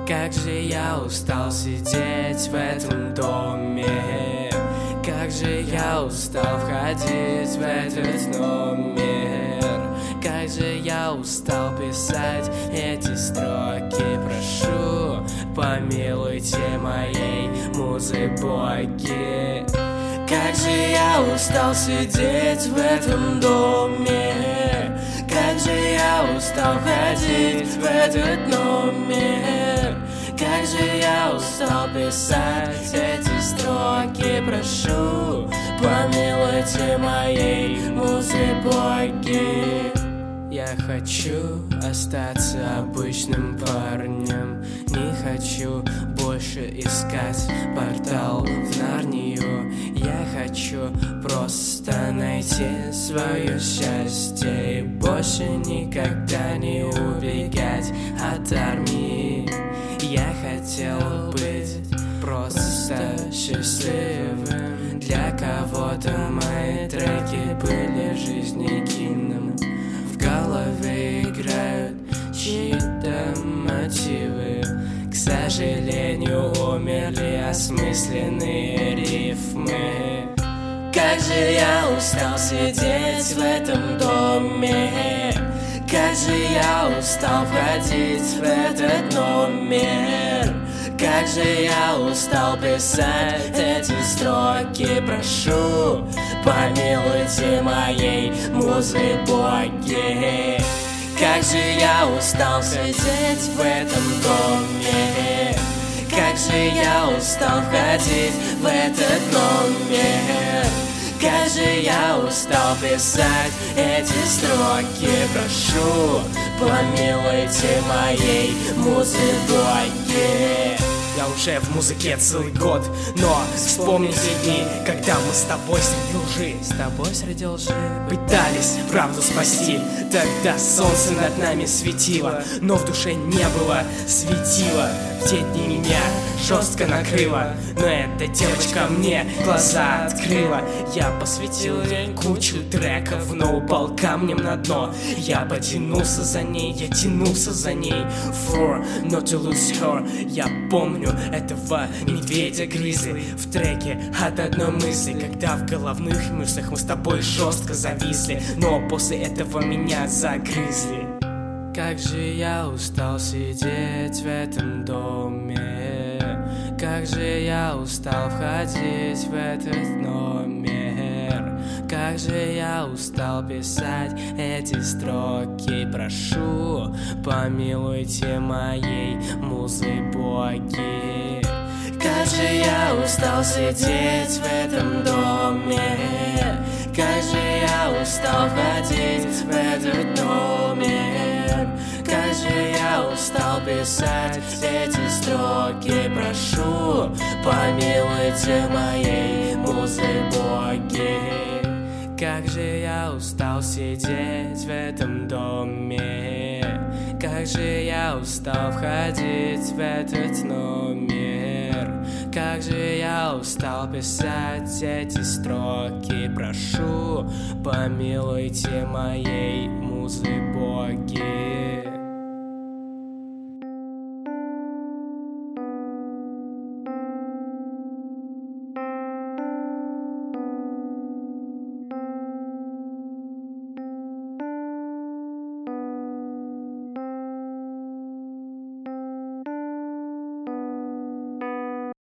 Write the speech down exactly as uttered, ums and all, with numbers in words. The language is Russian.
Как же я устал сидеть в этом доме, как же я устал входить в этот номер, как же я устал писать эти строки. Прошу, помилуйте моей музы боги. Как же я устал сидеть в этом доме, как же я устал ходить в этот номер, как же я устал писать эти строки. Прошу, помилуйте моей музы боги. Я хочу остаться обычным парнем, не хочу больше искать портал в Нарнию. Я хочу просто найти свое счастье и больше никогда не убегать от армии. Я хотел быть просто счастливым. Для кого-то мои треки были жизнекином. В голове играют чьи-то мотивы. К сожалению, умерли осмысленные рифмы. Как же я устал сидеть в этом доме, как же я устал входить в этот номер, как же я устал писать эти строки. Прошу, помилуйте моей музы боги. Как же я устал сидеть в этом доме, как же я устал входить в этот номер, как же я устал писать эти строки. Прошу, помилуйте моей музы боги. Я уже в музыке целый год, но вспомни те дни, когда мы с тобой среди лжи, С тобой среди лжи пытались правду спасти. Тогда солнце над нами светило, но в душе не было светила. В те дни меня жестко накрыло, но эта девочка мне глаза открыла. Я посвятил ей кучу треков, но упал камнем на дно. Я потянулся за ней, я тянулся за ней. For not to lose her. Я помню этого медведя Гризли в треке от одной мысли, когда в головных мышцах мы с тобой жестко зависли, но после этого меня загрызли. Как же я устал сидеть в этом доме, как же я устал входить в этот номер, как же я устал писать эти строки. Прошу, помилуйте моей музы боги. Как же я устал сидеть в этом доме, как же я устал входить в этот номер, как же я устал писать эти строки. Прошу, помилуйте моей музы боги. Как же я устал сидеть в этом доме, как же я устал входить в этот номер, как же я устал писать эти строки. Прошу, помилуйте моей музы боги.